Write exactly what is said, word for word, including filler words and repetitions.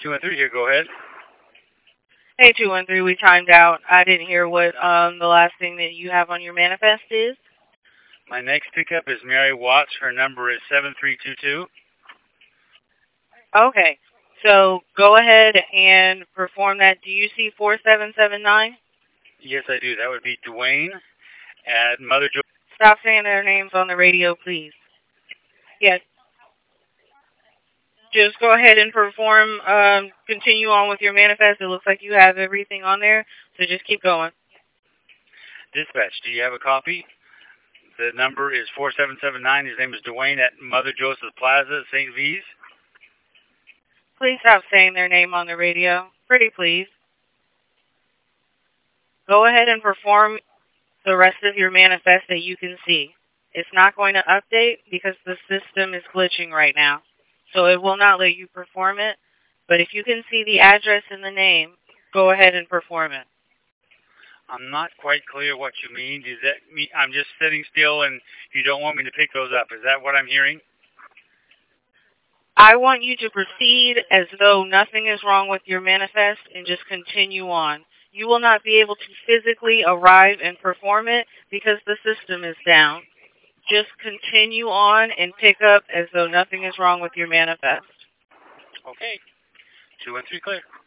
two one three here, go ahead. Hey, two one three, we timed out. I didn't hear what um the last thing that you have on your manifest is. My next pickup is Mary Watts. Her number is seven three two two. Okay, so go ahead and perform that. Do you see four seven seven nine? Yes, I do. That would be Dwayne at Mother Jo. Stop saying their names on the radio, please. Yes. Just go ahead and perform, um, continue on with your manifest. It looks like you have everything on there, so just keep going. Dispatch, do you have a copy? The number is four seven seven nine. His name is Dwayne at Mother Joseph Plaza, Saint V's. Please stop saying their name on the radio. Pretty please. Go ahead and perform the rest of your manifest that you can see. It's not going to update because the system is glitching right now. So it will not let you perform it. But if you can see the address and the name, go ahead and perform it. I'm not quite clear what you mean. Does that mean I'm just sitting still and you don't want me to pick those up? Is that what I'm hearing? I want you to proceed as though nothing is wrong with your manifest and just continue on. You will not be able to physically arrive and perform it because the system is down. Just continue on and pick up as though nothing is wrong with your manifest. Okay. Two and three clear.